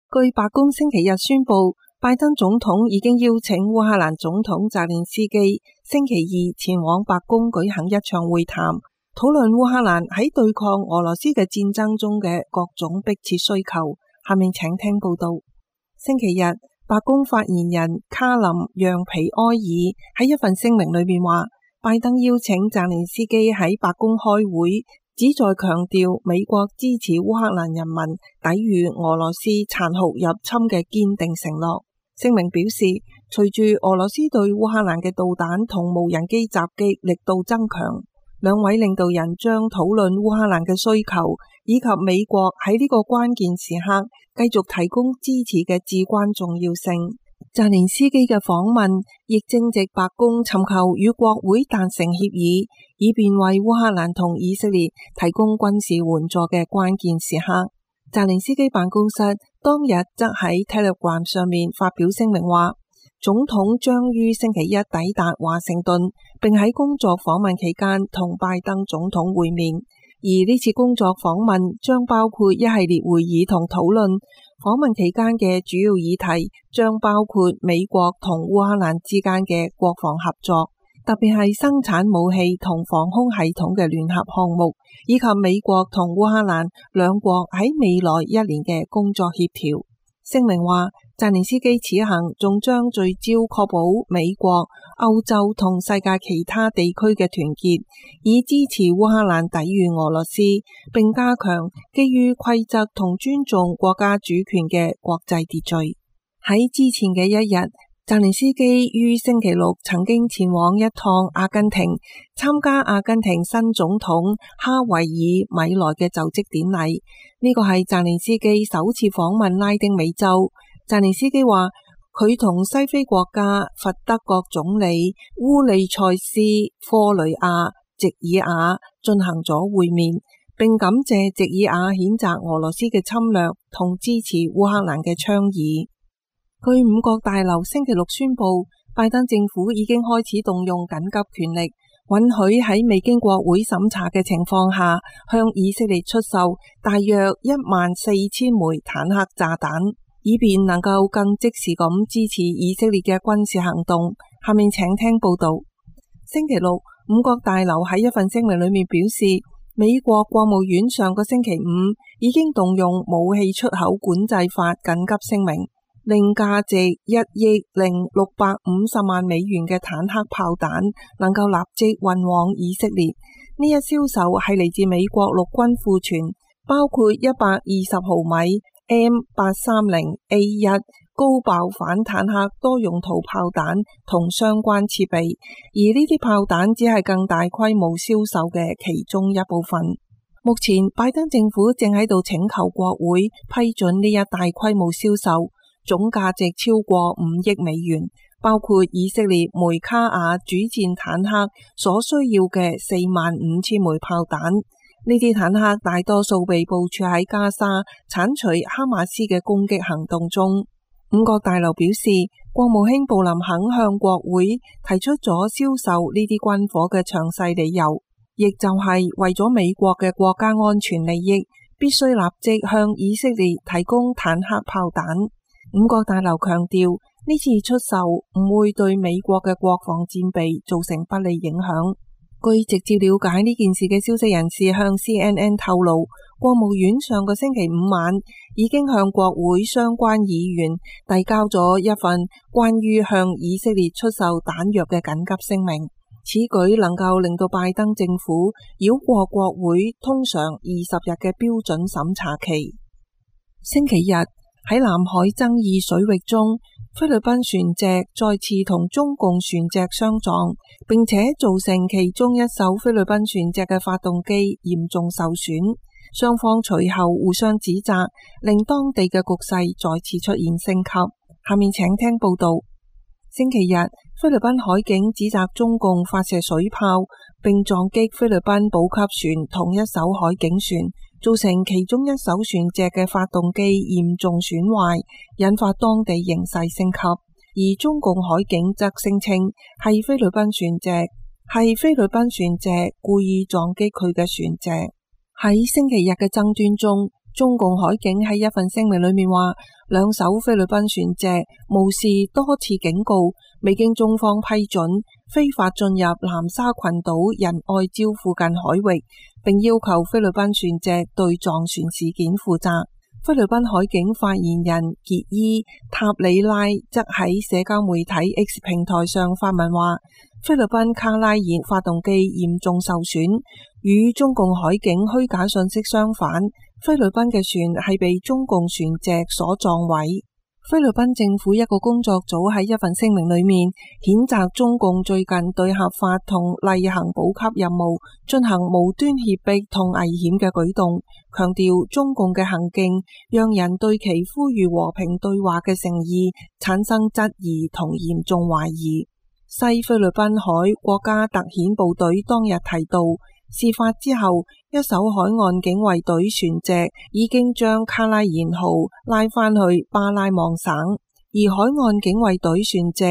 據白宮星期日宣布，拜登總統已經邀請烏克蘭總統澤連斯基星期二前往白宮舉行一場會談，討論烏克蘭喺對抗俄羅斯嘅戰爭中嘅各種迫切需求。下面請聽報道。星期日，白宮發言人卡林讓皮埃爾喺一份聲明裏面話，拜登邀請澤連斯基喺白宮開會，旨在強調美國支持烏克蘭人民抵禦俄羅斯殘酷入侵嘅堅定承諾。聲明表示，隨住俄羅斯對烏克蘭嘅導彈同無人機襲擊力度增強，兩位領導人將討論烏克蘭嘅需求，以及美國喺呢個關鍵時刻繼續提供支持嘅至關重要性。澤連斯基嘅訪問亦正值白宮尋求與國會達成協議，以便為烏克蘭同以色列提供軍事援助嘅關鍵時刻。澤連斯基辦公室當日則喺 Telegram 上面發表聲明話，總統將於星期一抵達華盛頓，並喺工作訪問期間同拜登總統會面。而呢次工作訪問將包括一系列會議同討論。訪問期間嘅主要議題將包括美國同烏克蘭之間嘅國防合作，特別係生產武器同防空系統嘅聯合項目，以及美國同烏克蘭兩國喺未來一年嘅工作協調。聲明話，澤連斯基此行仲將聚焦確保美國、歐洲同世界其他地區嘅團結，以支持烏克蘭抵禦俄羅斯，並加強基於規則同尊重國家主權嘅國際秩序。喺之前嘅一日，澤連斯基於星期六曾經前往一趟阿根廷，參加阿根廷新總統哈維爾米萊嘅就職典禮。呢個係澤連斯基首次訪問拉丁美洲。澤連斯基話，佢同西非國家佛得角總理烏利塞斯科雷亞席爾瓦進行咗會面，並感謝席爾瓦譴責俄羅斯嘅侵略同支持烏克蘭嘅倡議。據五角大樓星期六宣布，拜登政府已經開始動用緊急權力，允許喺未經國會審查嘅情況下，向以色列出售大約14000枚坦克炸彈，以便能夠更即時咁支持以色列嘅軍事行動。下面請聽報道。星期六，五角大樓喺一份聲明裏面表示，美國國務院上個星期五已經動用武器出口管制法緊急聲明，令價值1億650萬美元嘅坦克炮彈能夠立即運往以色列。呢一銷售係嚟自美國陸軍庫存，包括120毫米M830A1 高爆反坦克多用途炮彈同相關設備，而呢啲炮彈只係更大規模銷售嘅其中一部分。目前拜登政府正喺度請求國會批准呢一大規模銷售，總價值超過5億美元，包括以色列梅卡瓦主戰坦克所需要嘅45000枚炮彈。呢啲坦克大多數被部署喺加沙，鏟除哈馬斯嘅攻擊行動中。五角大樓表示，國務卿布林肯向國會提出咗銷售呢啲軍火嘅詳細理由，亦就係為咗美國嘅國家安全利益，必須立即向以色列提供坦克炮彈。五角大樓強調，呢次出售唔會對美國嘅國防戰備造成不利影響。據直接了解呢件事嘅消息人士向 CNN 透露，國務院上個星期五晚已經向國會相關議員遞交咗一份關於向以色列出售彈藥嘅緊急聲明。此舉能夠令到拜登政府繞過國會通常20日嘅標準審查期。星期日喺南海爭議水域中，菲律賓船隻再次同中共船隻相撞，並且造成其中一艘菲律賓船隻嘅發動機嚴重受損。雙方隨後互相指責，令當地嘅局勢再次出現升級。下面請聽報道。星期日，菲律賓海警指責中共發射水炮，並撞擊菲律賓補給船同一艘海警船，造成其中一艘船隻嘅發動機嚴重損壞，引發當地形勢升級。而中共海警則聲稱係菲律賓船隻故意撞擊佢嘅船隻。喺星期日嘅爭端中， 中共海警喺一份聲明裏面話，兩艘菲律賓船隻無視多次警告，未經中方批准，非法進入南沙群島仁愛礁附近海域，並要求菲律賓船隻對撞船事件負責。菲律賓海警發言人傑伊塔里拉則喺社交媒體 X 平台上發文話，菲律賓卡拉爾發動機嚴重受損，與中共海警虛假信息相反，菲律賓嘅船係被中共船隻所撞毀。菲律賓政府一個工作組喺一份聲明裏面譴責中共最近對合法同例行補給任務進行無端脅迫同危險嘅舉動，強調中共嘅行徑讓人對其呼籲和平對話嘅誠意產生質疑同嚴重懷疑。西菲律賓海國家特遣部隊當日提到，事發之後，一艘海岸警衛隊船隻已經將卡拉延號拉返去巴拉望省，而海岸警衛隊船隻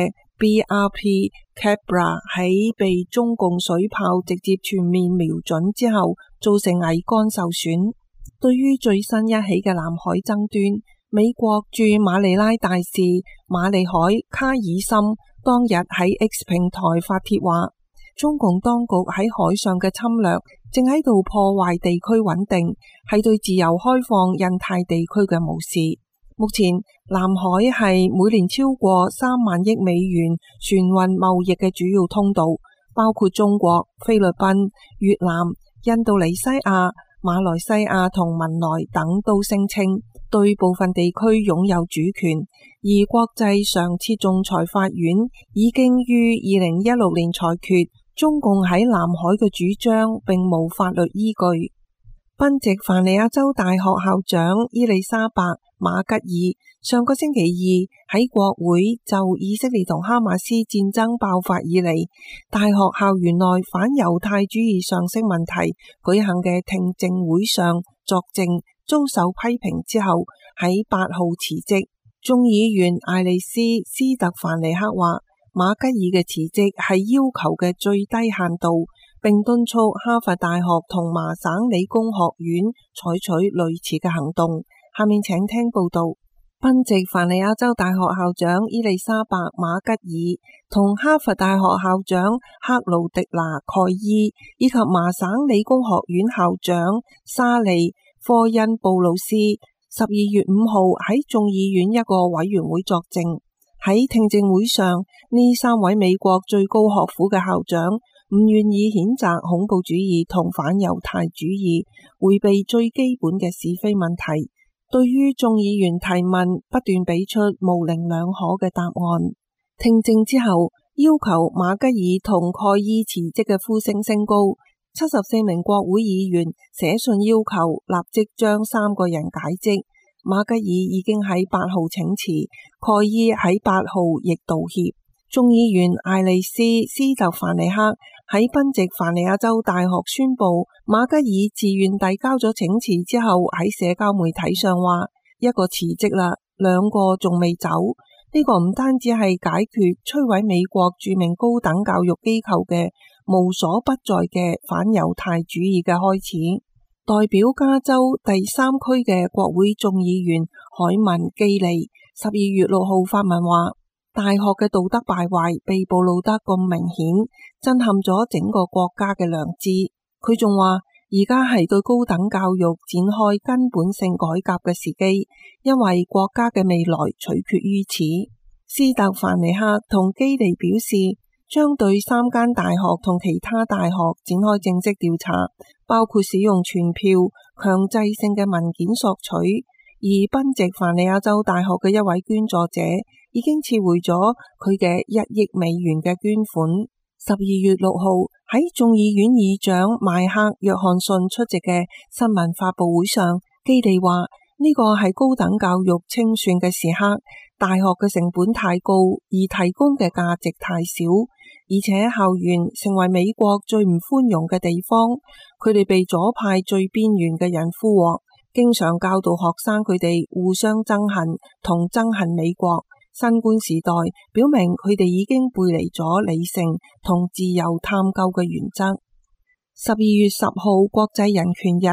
BRP Cabra 喺被中共水炮直接全面瞄準之後，造成桅杆受損。對於最新一起嘅南海爭端，美國駐馬尼拉大使馬利海卡爾森當日喺 X 平台發帖話，中共當局喺海上嘅侵略正喺度破壞地區穩定，係對自由開放印太地區嘅無視。目前南海係每年超過3萬億美元船運貿易嘅主要通道，包括中國、菲律賓、越南、印度尼西亞、馬來西亞同文萊等都聲稱對部分地區擁有主權，而國際常設仲裁法院已經於2016年裁決中共喺南海嘅主張並無法律依據。賓夕凡尼亞州大學校長伊麗莎白馬吉爾上個星期二喺國會就以色列同哈馬斯戰爭爆發以嚟，大學校園內反猶太主義常識問題舉行嘅聽證會上作證，遭受批評之後，喺8號辭職。眾議員艾利斯斯特凡尼克話，馬吉爾嘅辭職係要求嘅最低限度，並敦促哈佛大學同麻省理工學院採取類似嘅行動。下面請聽報道。賓夕凡尼亞州大學校長伊麗莎白馬吉爾同哈佛大學校長克勞迪拿蓋伊以及麻省理工學院校長沙利科恩布魯斯12月5號喺眾議院一個委員會作證。喺聽證會上，呢3位美國最高學府嘅校長唔願意譴責恐怖主義同反猶太主義，迴避最基本嘅是非問題。對於眾議員提問，不斷俾出模棱兩可嘅答案。聽證之後，要求馬吉爾同蓋伊辭職嘅呼聲升高。74名國會議員寫信要求立即將3個人解職。馬吉爾已經喺8號請辭，蓋伊喺8號亦道歉。眾議員艾利斯斯特凡尼克喺賓夕凡尼亞州大學宣布馬吉爾自願遞交咗請辭之後，喺社交媒體上話：一個辭職啦，2個仲未走。呢個唔單止係解決摧毀美國著名高等教育機構嘅無所不在嘅反猶太主義嘅開始。代表加州第3區嘅國會眾議員海文基利12月6號發文話，大學嘅道德敗壞被暴露得咁明顯，震撼咗整個國家嘅良知。佢仲話，而家係對高等教育展開根本性改革嘅時機，因為國家嘅未來取決於此。斯特凡尼克同基利表示，將對3間大學同其他大學展開正式調查，包括使用傳票、強制性嘅文件索取。而賓夕凡尼亞州大學嘅一位捐助者已經撤回咗佢嘅1億美元嘅捐款。12月6號喺眾議院議長邁克約翰遜出席嘅新聞發佈會上，基利話呢個係高等教育清算嘅時刻，大學嘅成本太高，而提供嘅價值太少。而且校園成為美國最唔寬容嘅地方，佢哋被左派最邊緣嘅人俘獲，經常教導學生佢哋互相憎恨同憎恨美國。新冠時代表明佢哋已經背離咗理性同自由探究嘅原則。12月10號國際人權日，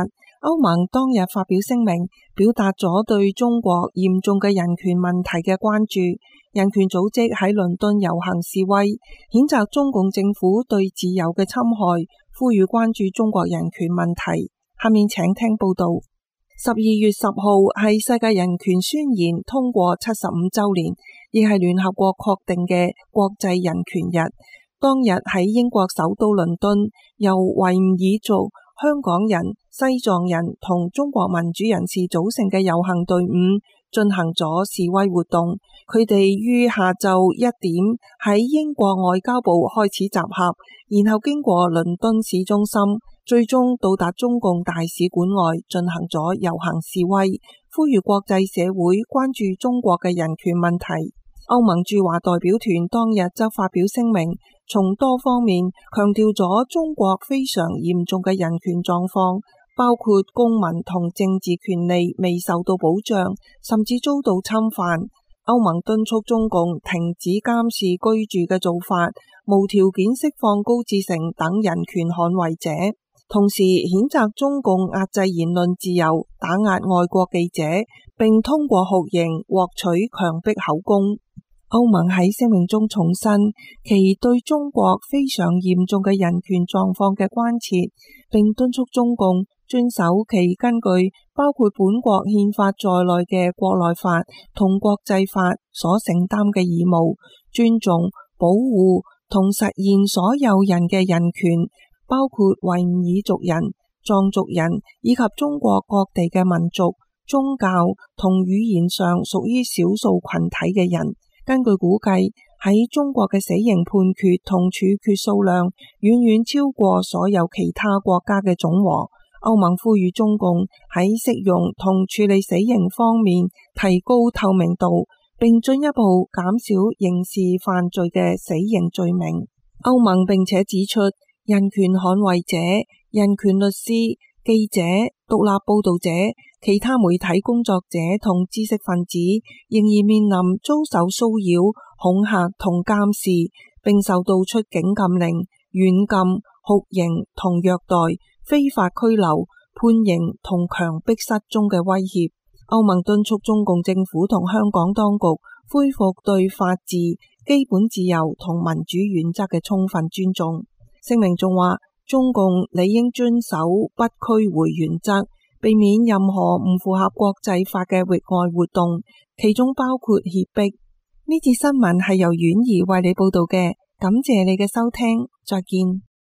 歐盟當日發表聲明，表達咗對中國嚴重嘅人權問題嘅關注。人權組織喺倫敦遊行示威，譴責中共政府對自由嘅侵害，呼籲關注中國人權問題。下面請聽報道。12月10號係世界人權宣言通過75週年，亦係聯合國確定嘅國際人權日。當日喺英國首都倫敦，由維吾爾族、香港人、西藏人同中國民主人士組成嘅遊行隊伍進行咗示威活動。佢哋於下晝1點喺英國外交部開始集合，然後經過倫敦市中心，最終到達中共大使館外進行咗遊行示威，呼籲國際社會關注中國嘅人權問題。歐盟駐華代表團當日則發表聲明，從多方面強調咗中國非常嚴重嘅人權狀況，包括公民同政治權利未受到保障，甚至遭到侵犯。歐盟敦促中共停止監視居住嘅做法，無條件釋放高志成等人權捍衛者，同時譴責中共壓制言論自由、打壓外國記者，並通過酷刑獲取強迫口供。歐盟喺聲明中重申其對中國非常嚴重嘅人權狀況嘅關切，並敦促中共遵守其根據包括本國憲法在內嘅國內法同國際法所承擔嘅義務，尊重、保護同實現所有人嘅人權，包括維吾爾族人、藏族人以及中國各地嘅民族、宗教同語言上屬於少數群體嘅人。根據估計，喺中國嘅死刑判決同處決數量遠遠超過所有其他國家嘅總和。歐盟呼籲中共喺適用同處理死刑方面提高透明度，並進一步減少刑事犯罪嘅死刑罪名。歐盟並且指出，人權捍衛者、人權律師、記者、獨立報道者、其他媒體工作者同知識分子仍然面臨遭受騷擾、恐嚇同監視，並受到出境禁令、軟禁、酷刑同虐待、非法拘留、判刑同強迫失蹤嘅威脅。歐盟敦促中共政府同香港當局恢復對法治、基本自由同民主原則嘅充分尊重。聲明仲話，中共理應遵守不拘回原則，避免任何唔符合國際法嘅域外活動，其中包括脅迫。呢節新聞係由婉兒為你報道嘅，感謝你嘅收聽，再見。